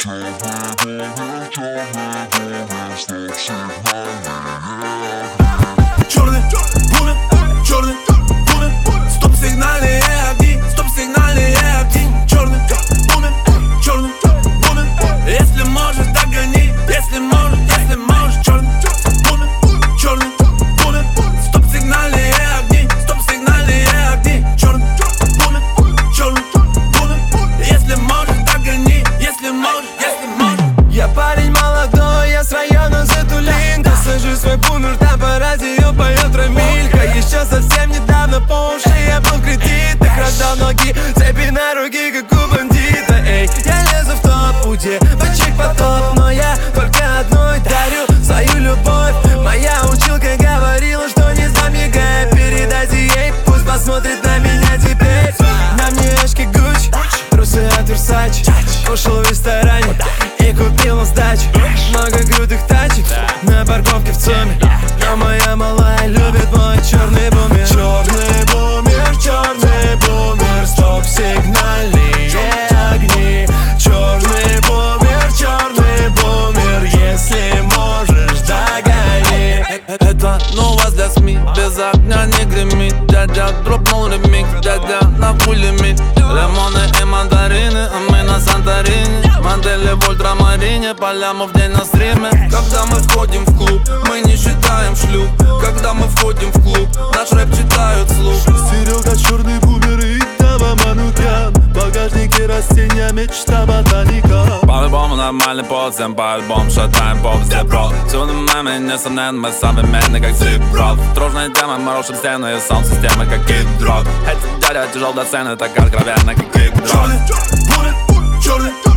Черный бумер, черный бумер, стоп-сигнальные огни, стоп-сигнальные огни. Черный бумер, черный бумер, если можешь, догони, если можешь, если можешь. Черный бумер, черный бумер, стоп-сигнальные огни, стоп-сигнальные огни. Черный бумер, если можешь, догони, если можешь, если можешь. Я парень молодой, я с района Затулинка. Сажу свой бумер, там по радио поет Рамилька. Еще совсем недавно по уши я был в кредитах. Раздал ноги, цепи на руки, как у бандита. Эй, я лезу в топ, у девочек потоп, но я только одной дарю свою любовь. Моя училка говорила, что не замигай. Передайте ей, пусть посмотрит на меня теперь. На мне очки Gucci, трусы от Versace. Кушал в ресторане и купил на сдачу много крутых тачек на парковке в ЦУМе. Но моя малая любит мой черный бумер. Черный бумер, черный бумер, стоп-сигнальные огни. Черный бумер, если можешь, догони. Это новость для СМИ, без огня не гремит. Дядя дропнул ремикс, дядя на хуй лимит. Лимоны и мандарины, а мы на Санторини. Модели в ультрамарине, поляма в день на стриме. Когда мы входим в клуб, мы не считаем шлюп. Когда мы входим в клуб, наш рэп читают вслух. Серега черный бумер и Дава Манукян. В багажнике растения, мечта ботаника. По-любому нормальный пол, всем по-альбому шатаем поп везде, бро. Всюду мемы, несомненно, мы современны, как Зип-Рок. Тружная тема, мы рушим стены и саунд-системы, как Кид-Дрок. Эти дядя тяжел до сцены, так откровенно, как Кик-Дрок. Черный бумер, черный